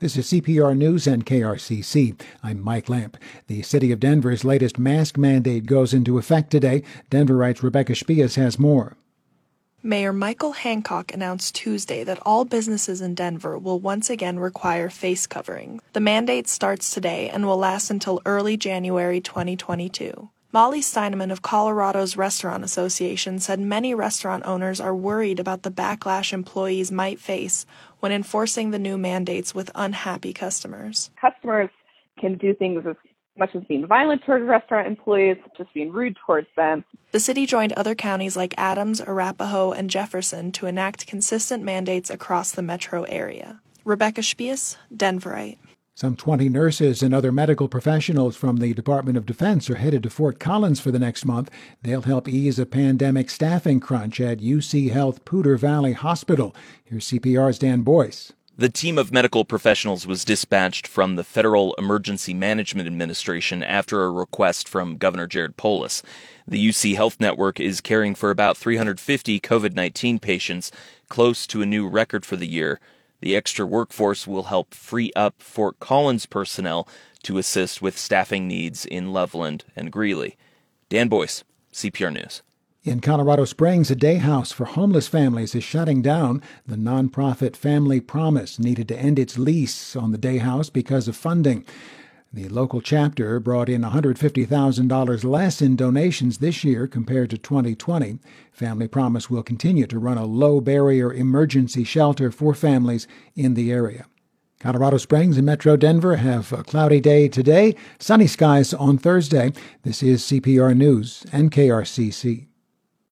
This is CPR News and KRCC. I'm Mike Lamp. The city of Denver's latest mask mandate goes into effect today. Denver Wright's Rebecca Spies has more. Mayor Michael Hancock announced Tuesday that all businesses in Denver will once again require face coverings. The mandate starts today and will last until early January 2022. Molly Steineman of Colorado's Restaurant Association said many restaurant owners are worried about the backlash employees might face when enforcing the new mandates with unhappy customers. Customers can do things as much as being violent towards restaurant employees, just being rude towards them. The city joined other counties like Adams, Arapahoe, and Jefferson to enact consistent mandates across the metro area. Rebecca Spies, Denverite. Some 20 nurses and other medical professionals from the Department of Defense are headed to Fort Collins for the next month. They'll help ease a pandemic staffing crunch at UC Health Poudre Valley Hospital. Here's CPR's Dan Boyce. The team of medical professionals was dispatched from the Federal Emergency Management Administration after a request from Governor Jared Polis. The UC Health Network is caring for about 350 COVID-19 patients, close to a new record for the year. The extra workforce will help free up Fort Collins personnel to assist with staffing needs in Loveland and Greeley. Dan Boyce, CPR News. In Colorado Springs, a day house for homeless families is shutting down. The nonprofit Family Promise needed to end its lease on the day house because of funding. The local chapter brought in $150,000 less in donations this year compared to 2020. Family Promise will continue to run a low-barrier emergency shelter for families in the area. Colorado Springs and Metro Denver have a cloudy day today, sunny skies on Thursday. This is CPR News and KRCC.